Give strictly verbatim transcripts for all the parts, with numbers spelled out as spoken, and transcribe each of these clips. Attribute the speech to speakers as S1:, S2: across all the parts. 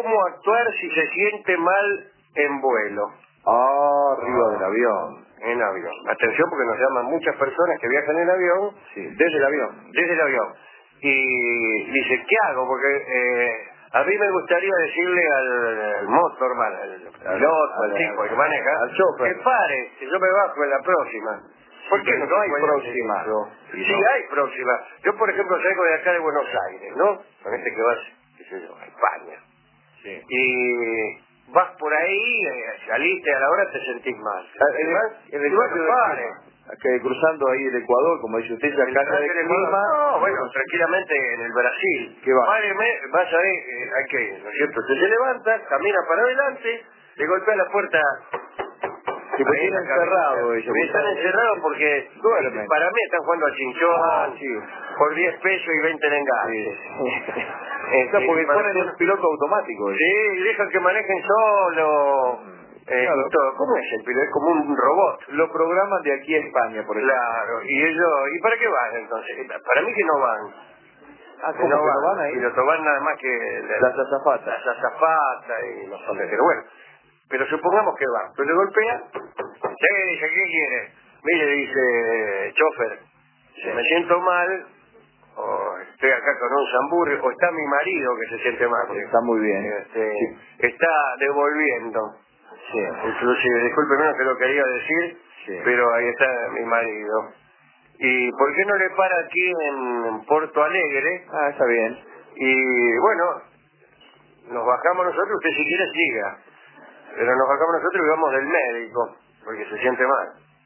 S1: cómo actuar si se siente mal en vuelo.
S2: Ah, arriba del avión.
S1: En avión. Atención, porque nos llaman muchas personas que viajan en avión.
S2: Sí, desde el avión.
S1: Desde el avión. Y dice, ¿qué hago? Porque eh, a mí me gustaría decirle al, al motorman, al piloto, al tipo que maneja,
S2: al chofer,
S1: que pare, que yo me bajo en la próxima. ¿Por qué no,
S2: no hay
S1: puede
S2: próxima?
S1: hacer eso?
S2: Sí,
S1: Sí,
S2: no.
S1: hay próxima. Yo, por ejemplo, salgo de acá de Buenos Aires, ¿no? Con este que vas, qué sé yo, a España.
S2: Sí.
S1: Y vas por ahí, eh, saliste a la hora, te sentís mal.
S2: En el, en el cambio de clima, que cruzando ahí el Ecuador, como dice usted, ya cambia de clima.
S1: No, bueno, tranquilamente en el Brasil.
S2: ¿Qué va?
S1: Páreme, vas a ver, eh, hay que, ¿no es cierto? Usted se levanta, camina para adelante, le golpea la puerta.
S2: Que me tienen encerrado ellos.
S1: Me están encerrados porque
S2: duermen.
S1: Para mí están jugando al chinchón,
S2: ah, sí.
S1: por diez pesos y veinte en enganche.
S2: Sí.
S1: Este,
S2: no, porque ponen
S1: para...
S2: un piloto automático. ¿Eh?
S1: Sí, y dejan que manejen solo. Eh,
S2: claro.
S1: todo. ¿Cómo es el piloto? Es como un robot.
S2: Lo programan de aquí a España, por ejemplo.
S1: Claro, y ellos, ¿y para qué van entonces? Para mí que no van.
S2: Ah, ¿cómo
S1: no
S2: que
S1: van,
S2: no van ahí?
S1: piloto van nada más que la,
S2: las azafatas.
S1: Las azafatas y los pasajeros. Bueno, pero supongamos que van. Pero le golpea. ¿Qué dice? ¿Qué quiere? Mire, dice, chofer,
S2: Sí.
S1: me siento mal, o estoy acá con un samburri, o está mi marido que se siente mal.
S2: Está muy bien.
S1: Este,
S2: sí.
S1: Está devolviendo.
S2: Sí.
S1: Inclusive, discúlpeme, no se lo quería decir,
S2: sí.
S1: pero ahí está mi marido. ¿Y por qué no le para aquí en Porto Alegre?
S2: Ah, está bien.
S1: Y bueno, nos bajamos nosotros, usted si quiere siga. Pero nos bajamos nosotros y vamos del médico, porque se siente mal.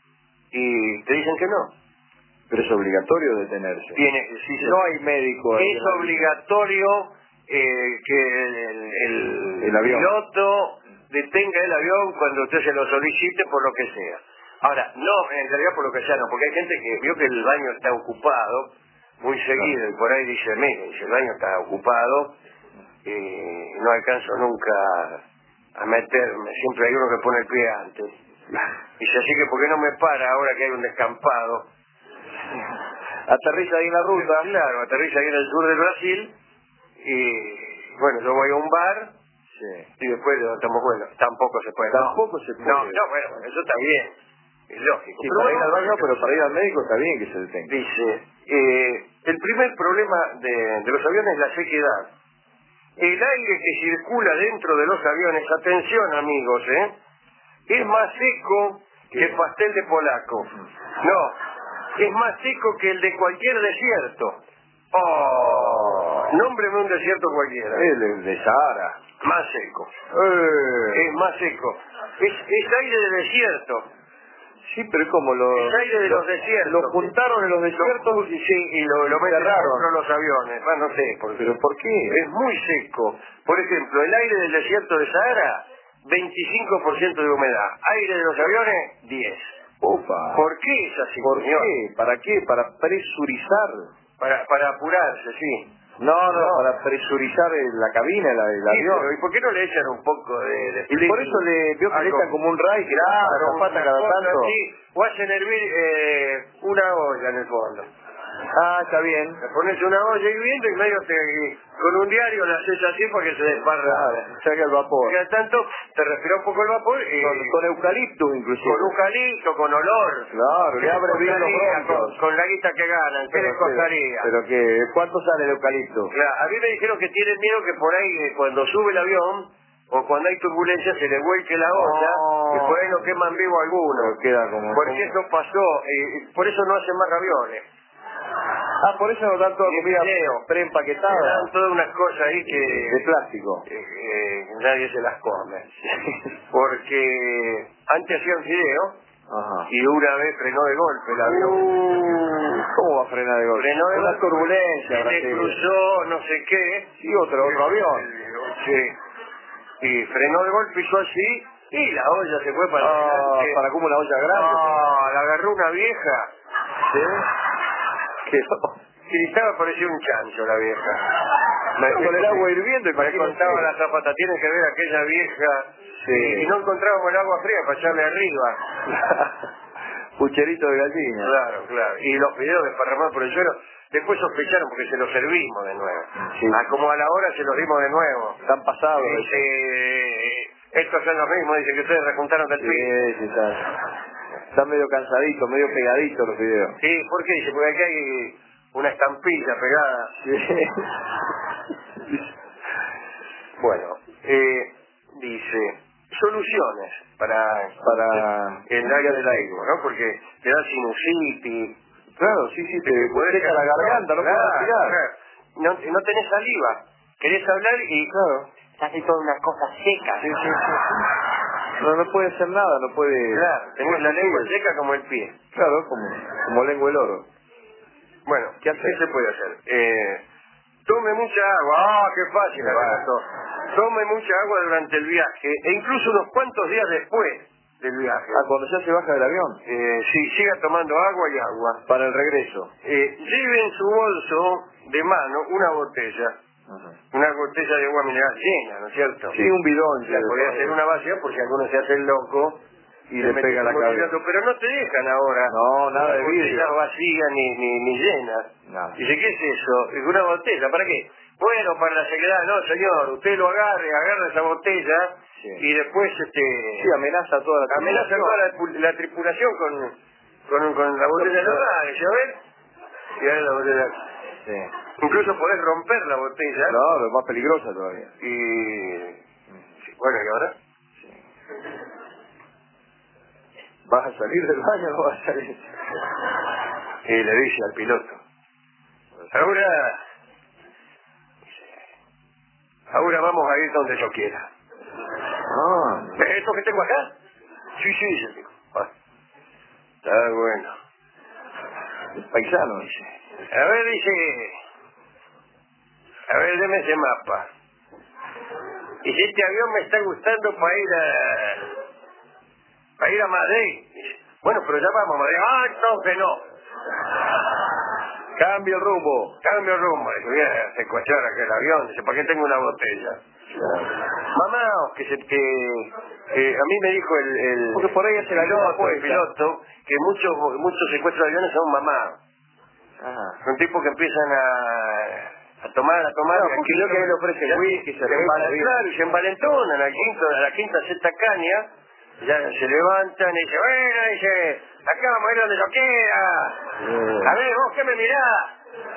S1: Y te dicen que no.
S2: Pero es obligatorio detenerse.
S1: Tiene, si se,
S2: no hay médico.
S1: Es obligatorio eh, que el, el,
S2: el avión.
S1: piloto detenga el avión cuando usted se lo solicite por lo que sea. Ahora, no, en realidad por lo que sea no, porque hay gente que vio que el baño está ocupado muy seguido claro. Y por ahí dice, mire, si el baño está ocupado y no alcanzo nunca a meterme, siempre hay uno que pone el pie antes. Dice, así que ¿por qué no me para ahora que hay un descampado?
S2: Aterriza ahí en la ruta.
S1: Claro, aterriza ahí en el sur del Brasil y bueno, yo voy a un bar
S2: sí.
S1: Y después estamos bueno, tampoco se puede.
S2: Tampoco
S1: no.
S2: se puede.
S1: No, no, bueno, eso está bien, es lógico.
S2: Sí,
S1: pero
S2: para ir
S1: bueno,
S2: al baño, pero para ir al médico está bien que se detenga.
S1: Dice, eh, el primer problema de, de los aviones es la sequedad. El aire que circula dentro de los aviones, atención amigos, ¿eh? es más seco ¿Qué? que el pastel de polaco. No, es más seco que el de cualquier desierto. Oh, nómbreme un desierto cualquiera.
S2: El, el de Sahara.
S1: Más seco.
S2: Eh.
S1: Es más seco. Es, es aire de desierto.
S2: Sí, pero es como lo...
S1: Es aire de
S2: lo,
S1: los desiertos.
S2: Lo juntaron en los desiertos
S1: lo, sí, y lo, lo meten dentro de los aviones. Ah, no sé. Por
S2: ¿Pero por qué?
S1: Es muy seco. Por ejemplo, el aire del desierto de Sahara, veinticinco por ciento de humedad. Aire de los aviones, diez.
S2: Opa.
S1: ¿Por qué es así,
S2: ¿Por
S1: señor?
S2: qué? ¿Para qué? ¿Para presurizar?
S1: Para, para apurarse, sí.
S2: No, no,
S1: no,
S2: para presurizar la cabina, la del
S1: sí,
S2: avión.
S1: Pero, ¿y por qué no le echan un poco de... de
S2: y por eso le vio que le echan como un ray, que
S1: claro,
S2: la zapata cada tanto.
S1: Sí, o hacen hervir eh, una olla en el fondo.
S2: Ah, está bien.
S1: Le pones una olla hirviendo y medio te, con un diario la haces así porque se desbarra.
S2: Claro, saca el vapor.
S1: Y al tanto te respira un poco el vapor y...
S2: Con, con eucalipto inclusive.
S1: Con eucalipto, con olor.
S2: Claro, le abre bien los bronquios.
S1: Con, con la guita que ganan, ¿qué les costaría?
S2: Pero, pero que, ¿cuánto sale el eucalipto?
S1: Claro, a mí me dijeron que tienen miedo que por ahí eh, cuando sube el avión o cuando hay turbulencia se le vuelque la olla oh. y por ahí no queman vivo alguno.
S2: Pero queda como...
S1: Porque
S2: como...
S1: eso pasó, y por eso no hacen más aviones.
S2: Ah, por eso nos dan toda comida preempaquetada.
S1: Nos dan todas unas cosas ahí que...
S2: De plástico.
S1: Que, que nadie se las come. Porque antes hacían fideo
S2: Ajá.
S1: y una vez frenó de golpe el avión.
S2: Uh, ¿Cómo va a frenar de golpe?
S1: Frenó de
S2: una
S1: golpe,
S2: turbulencia.
S1: se le cruzó no sé qué.
S2: Y otro, otro avión.
S1: Sí. Y frenó de golpe, hizo así y la olla se fue para
S2: ah,
S1: adelante.
S2: Para como una olla grande.
S1: No, la agarró una vieja.
S2: ¿Sí?
S1: Sí, estaba parecía un chancho la vieja.
S2: Me, con me, el agua hirviendo,
S1: me contaba la zapata, tienen que ver a aquella vieja.
S2: Sí.
S1: Y, y no encontrábamos el agua fría para echarle arriba.
S2: Pucherito de gallina.
S1: Claro, claro. Y los videos desparramados por el suelo. después sospecharon porque se los servimos de nuevo.
S2: Sí.
S1: Ah, como a la hora se los dimos de nuevo.
S2: Están pasados.
S1: Dice, eh, estos son los mismos, dice que ustedes rejuntaron del
S2: Sí,
S1: piso.
S2: sí, está. Están medio cansaditos, medio pegaditos los videos.
S1: Sí, ¿por qué? Dice, porque aquí hay una estampilla pegada.
S2: Sí.
S1: Bueno, eh, dice, soluciones para,
S2: Para
S1: el área del aire, ¿no? Porque te da sinusitis.
S2: Claro, sí, sí, te
S1: Puede
S2: seca la garganta, no puedes
S1: claro,
S2: respirar.
S1: claro. No, no tenés saliva. Querés hablar y
S2: Claro.
S1: estás ahí toda una cosa seca.
S2: Sí, sí, sí. No, no puede hacer nada, no puede...
S1: Claro, tenés la lengua seca como el pie.
S2: Claro, como, como lengua el oro.
S1: Bueno,
S2: ¿Qué
S1: ¿qué,
S2: hacer?
S1: se puede hacer? Eh, tome mucha agua. ¡Ah, qué fácil! Bueno. Tome mucha agua durante el viaje e incluso unos cuantos días después del viaje.
S2: Ah, cuando ya se baja del avión.
S1: Eh, sí, siga tomando agua y agua.
S2: Para el regreso.
S1: Eh, lleve en su bolso de mano una botella.
S2: Ajá.
S1: Una botella de agua mineral llena, ¿no es cierto?
S2: Sí, un bidón.
S1: La podría hacer una vacía por si alguno se hace el loco
S2: y le pega la cabeza.
S1: Pero no te dejan ahora.
S2: No, nada de vidrio.
S1: Botellas vacías ni, ni, ni llenas.
S2: Nada.
S1: Dice, ¿qué es eso? Es una botella, ¿para qué? Bueno, para la sequedad, no señor, usted lo agarre, agarra esa botella
S2: Sí.
S1: y después este
S2: Sí, amenaza a toda la
S1: amenaza
S2: tripulación.
S1: toda la, pu- la tripulación con, con, con la botella de la mano, ¿ya ves? Y ahora la botella.
S2: Sí.
S1: Incluso podés romper la botella.
S2: Claro, es más peligrosa todavía.
S1: Y sí, bueno, ¿y ahora?
S2: ¿Vas a salir del baño o no vas a salir?
S1: Y le dice al piloto, ahora, ahora vamos a ir donde yo quiera.
S2: Ah,
S1: ¿Ves esto que tengo acá? Sí, sí, dice el tipo. Ah, está bueno.
S2: paisano.
S1: Dice, a ver, dice, a ver, deme ese mapa. Y si este avión me está gustando para ir a, para ir a Madrid. Dice, bueno, pero ya vamos a Madrid. Ah, entonces no.
S2: Cambia el rumbo.
S1: Cambio el rumbo. Dice, voy a secuestrar aquel avión. Dice, ¿para qué tengo una botella? Mamá, que, se, que, que a mí me dijo el, el,
S2: Porque por ahí hace la
S1: piloto,
S2: misma
S1: el piloto que muchos muchos secuestros de aviones son mamás.
S2: Ajá.
S1: Son tipos que empiezan a, a tomar, a tomar.
S2: No,
S1: y al
S2: porque
S1: quinto-
S2: yo que le ofrece
S1: ya-
S2: whisky,
S1: se
S2: cerveza,
S1: embala-
S2: vino.
S1: claro, y se envalentonan al quinto, a la quinta, sexta caña, ya se levantan y dicen, bueno, dice, acá vamos a ir donde yo quiera.
S2: Eh.
S1: A ver, vos qué me mirás.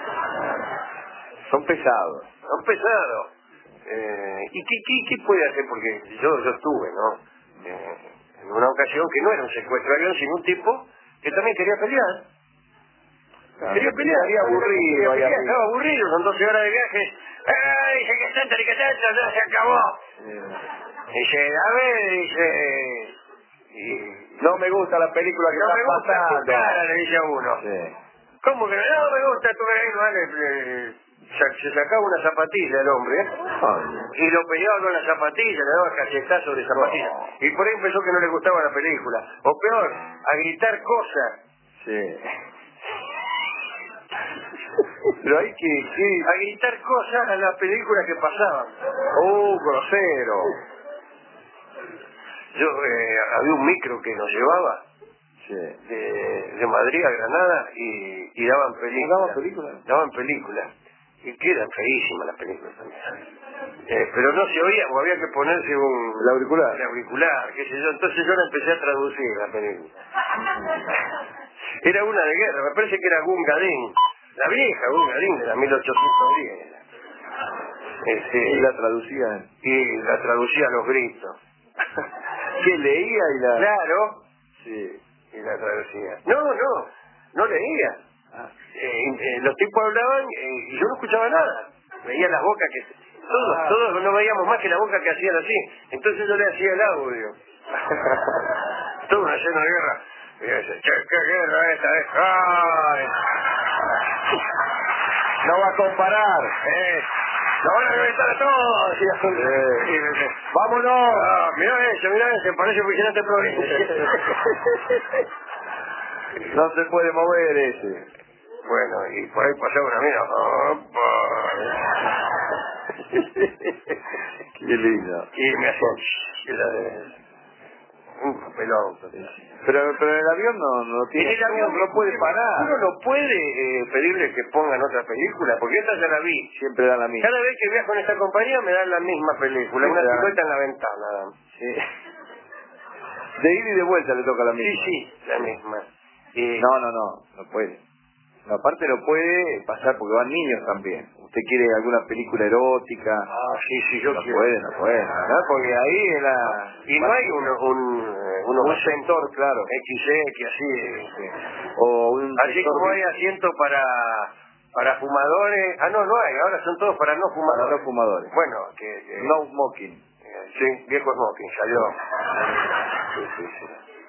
S2: Son pesados.
S1: Son pesados. Eh, ¿Y qué, qué, qué puede hacer? Porque yo, yo estuve, ¿no? Eh, en una ocasión que no era un secuestro de avión, sino un tipo que también quería pelear.
S2: Claro,
S1: Quería pelear.
S2: estaría aburrido
S1: Quería
S2: ahí
S1: pelear,
S2: arriba.
S1: estaba aburrido, son doce horas de viaje. ¡Eh! Dice que tanto, que tanto, ya se acabó.
S2: Eh.
S1: Dice, a ver, dice... Y,
S2: No me gusta la película que
S1: no me
S2: está
S1: gusta tu
S2: pasando.
S1: cara, le dice a uno.
S2: Sí.
S1: ¿Cómo que no? No me gusta tu cara, vale. eh, Se se sacaba una zapatilla el hombre, ¿eh?
S2: Ay,
S1: Y lo peleaba con la zapatilla, le daba cachetazos de zapatilla. Y por ahí empezó que no le gustaba la película. O peor, a gritar cosas.
S2: sí. Pero hay que... que...
S1: A gritar cosas a las películas que pasaban.
S2: ¡Oh, grosero!
S1: Yo, eh, había un micro que nos llevaba
S2: Sí.
S1: de, de Madrid a Granada y, y daban películas.
S2: ¿Daban películas?
S1: Daban películas. Y que eran feísimas las películas también. Eh, pero no se oía, o había que ponerse un...
S2: El auricular.
S1: El auricular, qué sé yo. Entonces yo la empecé a traducir la película. Era una de guerra, me parece que era Gungadin. La vieja Gungadin de la mil ochocientos diez. Este,
S2: Y la traducían.
S1: y la traducía a los gritos.
S2: ¿Qué leía y la...?
S1: Claro,
S2: Sí.
S1: y la traducía. No, no, no leía.
S2: Ah.
S1: Eh, eh, los tipos hablaban eh, y yo no escuchaba nada. Veía las bocas que... Todos,
S2: Ah.
S1: todos no veíamos más que la boca que hacían así. Entonces yo le hacía el audio. Todo una llena de guerra. Y yo decía, che, qué guerra esta es. ¡Ay!
S2: No va a comparar.
S1: Eh, ¡Lo van a reventar a todos! Y así,
S2: Eh.
S1: y me dice,
S2: ¡Vámonos!
S1: ah, mirá ese, mirá ese, parece vigilante provincia.
S2: No se puede mover ese.
S1: Bueno, y por ahí pasaba una mina.
S2: Qué lindo.
S1: Y me hacía... y la de- un papelón.
S2: Pero, pero en el avión no, no tiene,
S1: en el avión
S2: no puede parar.
S1: Uno no puede eh, pedirle que pongan otra película, porque esta ya la vi.
S2: Siempre da la misma.
S1: Cada vez que viajo en esta compañía me dan la misma película,
S2: Siempre
S1: una
S2: dan.
S1: silueta en la ventana.
S2: Sí. De ida y de vuelta le toca la misma.
S1: Sí, sí, la misma. Eh,
S2: No, no, no, no puede. No, aparte no puede pasar porque van niños también. Usted quiere alguna película erótica.
S1: Ah, sí, sí, yo
S2: no
S1: quiero.
S2: puede, no puede. ¿No? Porque ahí en la...
S1: Y no hay uno, un, eh, uno
S2: un sector, claro.
S1: X X, así.
S2: Sí. O un
S1: Así
S2: sector
S1: como hay asiento para para fumadores. Ah, no, no hay, ahora son todos para no fumadores.
S2: para los fumadores.
S1: Bueno, que... que
S2: No smoking.
S1: eh, sí, viejo smoking, salió.
S2: Sí, sí, sí.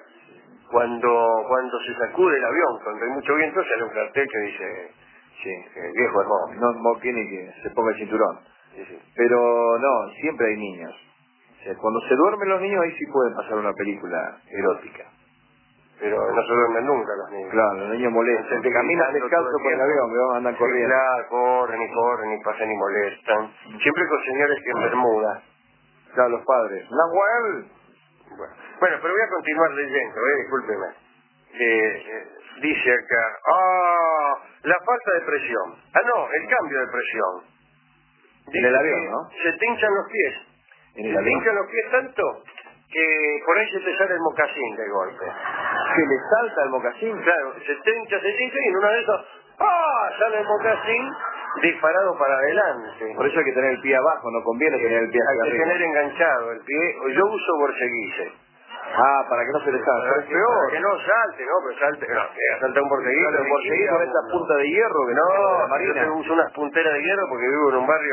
S1: Cuando cuando se sacude el avión, cuando hay mucho viento, sale un cartel que dice,
S2: Sí.
S1: eh, viejo smoking.
S2: No smoking y que se ponga el cinturón.
S1: Sí, sí.
S2: Pero no, siempre hay niños. O sea, cuando se duermen los niños, ahí sí pueden pasar una película erótica.
S1: Pero no se duermen nunca los niños.
S2: Claro, los niños molestan.
S1: Te
S2: Caminan descalzos por el avión, que andan corriendo.
S1: Sí, claro, corren y corren y pasan y molestan. Siempre con señores que en bermuda.
S2: Claro, los padres. ¡Nahuel!
S1: Bueno, bueno, pero voy a continuar leyendo, eh, discúlpeme. Eh, eh, dice acá, ah, la falta de presión. Ah, no, el cambio de presión.
S2: En
S1: Dice
S2: el avión,
S1: que
S2: ¿no?
S1: se te hinchan los pies.
S2: En
S1: Se
S2: el
S1: te
S2: avión.
S1: hinchan los pies tanto que por ahí se te sale el mocasín de golpe.
S2: Que le salta el mocasín.
S1: Claro, se te hincha, se te hincha y en una de esas, ¡ah! Sale el mocasín disparado para adelante.
S2: Por eso hay que tener el pie abajo, no conviene tener el pie hacia
S1: Hay que
S2: arriba.
S1: tener enganchado el pie. Yo uso borseguice.
S2: Ah, para que no se le salga.
S1: Para
S2: Pero es
S1: que,
S2: peor.
S1: para que no salte, ¿no? Pero salte, no, que salta un borseguito.
S2: Sale el borseguito con esta punta de hierro que no,
S1: No,
S2: la
S1: yo
S2: marina.
S1: te uso unas punteras de hierro porque vivo en un barrio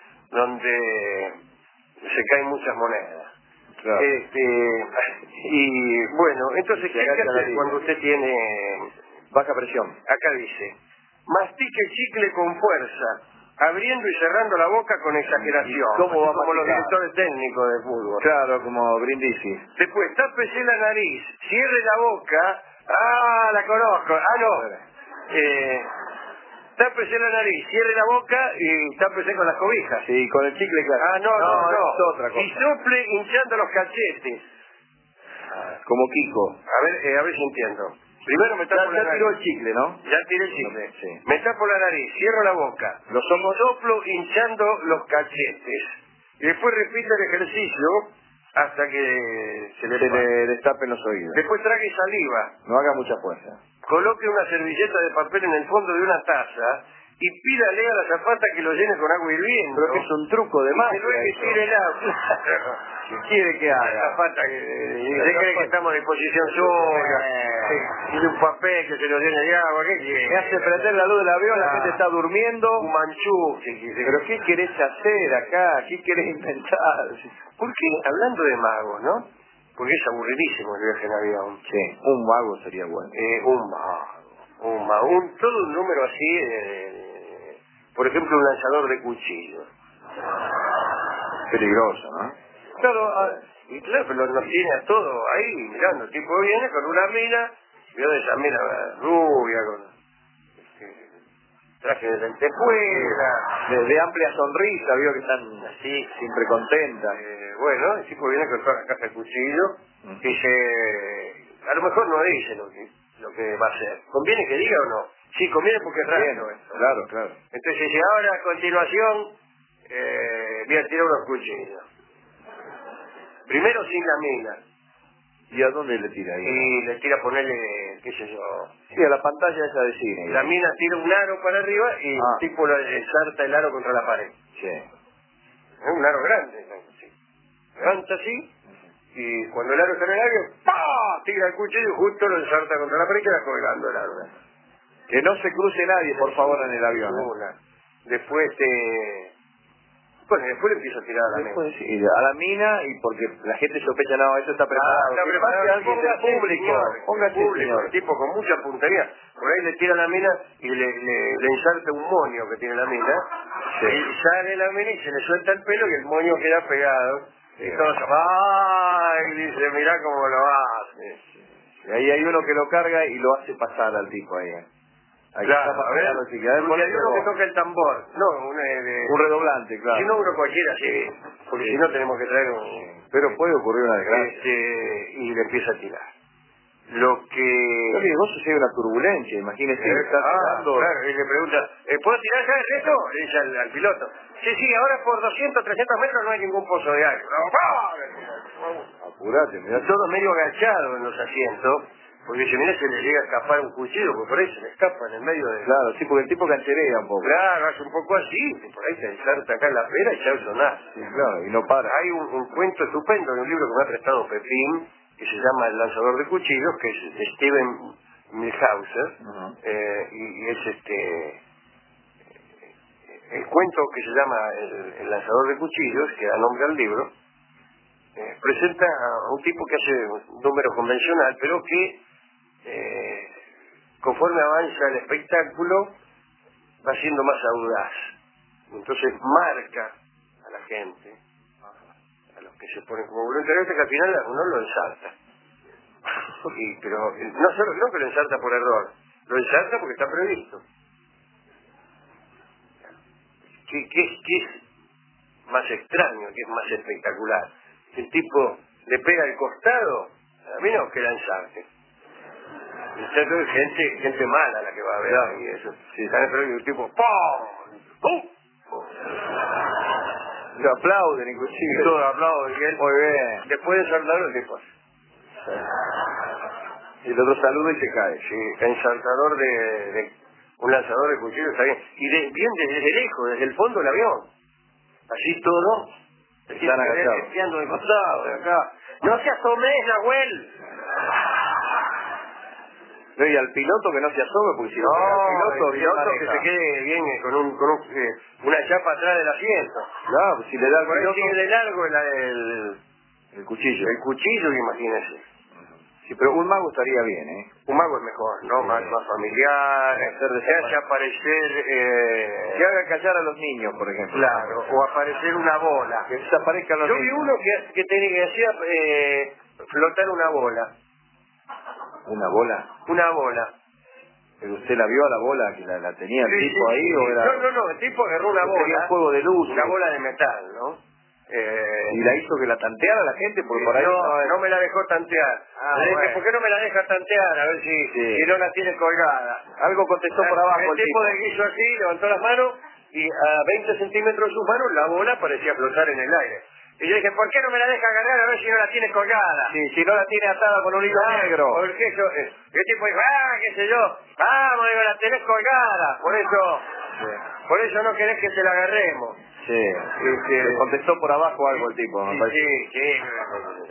S1: donde se caen muchas monedas.
S2: Claro.
S1: Este, y bueno, entonces,
S2: Se
S1: ¿qué hay que
S2: agacha la
S1: hacer
S2: línea.
S1: cuando usted tiene...
S2: Baja presión.
S1: Acá dice, mastique chicle con fuerza, abriendo y cerrando la boca con exageración.
S2: ¿Y cómo va a
S1: como los
S2: masticar?
S1: directores técnicos de fútbol.
S2: Claro, como Brindisi.
S1: Después, tápese la nariz, cierre la boca. Ah, la conozco. Ah, no. Eh, tápese la nariz, cierre la boca y tápese con las cobijas.
S2: Sí, con el chicle, claro.
S1: Ah, no, no, no.
S2: Es otra cosa.
S1: Y sople hinchando los cachetes.
S2: Como Kiko.
S1: A ver, eh, a ver si entiendo. Primero me tapo
S2: Ya,
S1: la
S2: ya
S1: nariz.
S2: tiró el chicle, ¿no?
S1: Ya tiré el chicle.
S2: Sí.
S1: Me tapo la nariz, cierro la boca.
S2: Los ojos.
S1: Soplo hinchando los cachetes. Y después repite el ejercicio hasta que se le
S2: Se
S1: pare.
S2: le destapen los oídos.
S1: Después trague saliva.
S2: No haga mucha fuerza.
S1: Coloque una servilleta de papel en el fondo de una taza y pídale a la zapata que lo llene con agua hirviendo.
S2: Pero que es un truco de
S1: Y
S2: magia.
S1: se luego que
S2: eso.
S1: tire el agua.
S2: ¿Qué quiere que
S1: La
S2: haga?
S1: zapata que...
S2: La
S1: ¿Usted cree
S2: zapata.
S1: que estamos a disposición sola?
S2: Eh.
S1: Tiene un papel que se lo llene de agua. ¿Qué quiere?
S2: Me hace prender la luz del avión, la
S1: Ah.
S2: gente está durmiendo.
S1: Un manchú. ¿Qué quiere?
S2: ¿Pero qué querés hacer acá? ¿Qué querés inventar?
S1: ¿Por qué? Hablando de magos, ¿no? Porque es aburridísimo el viaje en avión.
S2: Sí, un vago sería bueno.
S1: Eh, un mago, un mago, un, todo un número así, eh, por ejemplo, un lanzador de cuchillos.
S2: Peligroso, ¿no?
S1: Claro, ah, y claro, pero nos tiene a todo ahí mirando. El tipo viene con una mina, vio de esa mina rubia, con este, traje de lentejuela.
S2: De, de amplia sonrisa, vio que están así, siempre contentas.
S1: Eh, bueno, el tipo viene con toda la caja de cuchillo y dice, a lo mejor no dice lo que, lo que va a hacer. ¿Conviene que diga o no? Sí, conviene porque es
S2: Bien,
S1: raro esto.
S2: claro, claro.
S1: Entonces dice, ahora a continuación eh, voy a tirar unos cuchillos. Primero sin la mina.
S2: ¿Y a dónde le tira ahí?
S1: Y le tira a ponerle, qué sé yo.
S2: Sí, a la pantalla esa de cine.
S1: La mina tira un aro para arriba y
S2: Ah.
S1: el tipo le ensarta el aro contra la pared.
S2: Sí.
S1: Es un aro grande. Sí. Levanta así y cuando el aro está en el aire, ¡pah! Tira el cuchillo y justo lo ensarta contra la pared y queda colgando el aro.
S2: Que no se cruce nadie, por favor, en el avión. ¿eh?
S1: Una. Después te... Bueno, después le empiezo a tirar a la
S2: Después,
S1: mina.
S2: sí, a la mina, y porque la gente sospecha, no, eso está preparado.
S1: Ah, está
S2: Que
S1: preparado.
S2: pase alguien del
S1: Póngase,
S2: público.
S1: señor,
S2: Póngase,
S1: público,
S2: señor.
S1: el tipo con mucha puntería. Por ahí le tira a la mina y le, le, le ensarta un moño que tiene la mina.
S2: Sí.
S1: Y sale la mina y se le suelta el pelo y el moño queda pegado.
S2: Sí.
S1: Y todos, ¡ay! Dice, mirá cómo lo hace.
S2: Y ahí hay uno que lo carga y lo hace pasar al tipo ahí. ¿eh? Hay
S1: Claro,
S2: que estar
S1: a ver,
S2: pasando, así que, a ver,
S1: porque hay
S2: ponete
S1: uno que
S2: vos.
S1: toca el tambor. No, un, eh, de-
S2: Un redoblante, claro.
S1: si no uno cualquiera, sí. Porque
S2: Sí.
S1: si no tenemos que traer un...
S2: Pero puede ocurrir una desgracia.
S1: Este, y le empieza a tirar. Lo que...
S2: Pero el negocio sea una turbulencia, imagínese.
S1: Eh,
S2: Está
S1: ah,
S2: tirando...
S1: claro, y le pregunta, ¿eh, ¿puedo tirar ya el resto? Le dice al, al piloto. Sí, sí, ahora por doscientos, trescientos metros no hay ningún pozo de agua.
S2: Apurate, mirá.
S1: Y todo medio agachado en los asientos, porque si mira se le llega a escapar un cuchillo, porque por ahí se le escapa en el medio de...
S2: Claro, sí, porque el tipo cancherea un poco.
S1: Claro, hace un poco así, y por ahí se ensarta acá en la pera y ya sonar.
S2: Sí, claro, y no para.
S1: Hay un, un cuento estupendo de un libro que me ha prestado Pepín, que se llama El lanzador de cuchillos, que es de Steven Milhauser,
S2: Ajá.
S1: eh, y, y es este... El cuento que se llama El, el lanzador de cuchillos, que da nombre al libro, eh, presenta a un tipo que hace un número convencional, pero que eh, conforme avanza el espectáculo va siendo más audaz. Entonces marca a la gente, a los que se ponen como voluntarios, que al final uno lo ensarta. Y, pero eh, no solo no que lo ensarta por error, lo ensarta porque está previsto. ¿Qué, qué, es- qué es más extraño, qué es más espectacular? El tipo le pega el costado, a mí no que la ensarte. Está todo gente, gente mala la que va a ver y eso. Si están esperando y el tipo ¡pum! ¡pum!
S2: Lo aplauden
S1: Y
S2: inclusive.
S1: todo aplaude y él
S2: Muy bien.
S1: después de ensartarlo el tipo
S2: Y el otro saluda y se cae.
S1: sí, ensartador de, de un lanzador de cuchillos está bien. Y de, bien desde lejos, desde el fondo del avión. Así todo.
S2: Están agachados.
S1: Espiando de costado, de acá. ¡No se asomes, Nahuel!
S2: No, y al piloto que no se asome, porque si
S1: No,
S2: no, pega al piloto,
S1: el
S2: ¿quién
S1: piloto que
S2: maneja?
S1: se quede bien eh, con, un, con un, eh, una chapa atrás del asiento.
S2: Claro, pues si le da al
S1: Por ahí
S2: piloto
S1: sigue de largo el, el,
S2: el cuchillo.
S1: el cuchillo, imagínese.
S2: Sí, pero un mago estaría bien, ¿eh?
S1: Un mago es mejor, ¿no?
S2: Sí.
S1: Más, más familiar,
S2: Hacer
S1: que
S2: desaparecer.
S1: hace aparecer... Eh,
S2: Que haga callar a los niños, por ejemplo.
S1: claro, o aparecer una bola.
S2: Que desaparezcan los
S1: Yo vi
S2: niños.
S1: uno que, que, tenía, que hacía eh, flotar una bola.
S2: ¿Una bola?
S1: Una bola.
S2: ¿Pero usted la vio a la bola que la, la tenía el
S1: Sí,
S2: tipo
S1: sí,
S2: ahí
S1: sí.
S2: o era...?
S1: No, no, no, el tipo agarró una
S2: Sería
S1: bola.
S2: un juego de luz.
S1: Una bola de metal, ¿no? Eh,
S2: ¿Y la hizo que la tanteara la gente? Porque por ahí...
S1: no,
S2: es-
S1: no me la dejó tantear.
S2: Ah,
S1: Le dije,
S2: bueno.
S1: ¿por qué no me la deja tantear? A ver si,
S2: Sí.
S1: si no la tiene colgada.
S2: Algo contestó por abajo
S1: El
S2: el
S1: tipo
S2: tipo.
S1: de hizo así, levantó las manos y a veinte centímetros de sus manos la bola parecía flotar en el aire. Y yo dije, ¿por qué no me la deja agarrar a ver si no la tiene colgada?
S2: Sí, si no la tiene atada con un hilo
S1: Ah,
S2: negro.
S1: ¿por qué yo? eh, Y el tipo dijo, ah, qué sé yo, vamos, digo, la tenés colgada, por eso,
S2: Sí.
S1: por eso no querés que se la agarremos.
S2: Sí.
S1: Este,
S2: Le contestó por abajo algo el tipo, me
S1: sí,
S2: parece.
S1: sí, sí.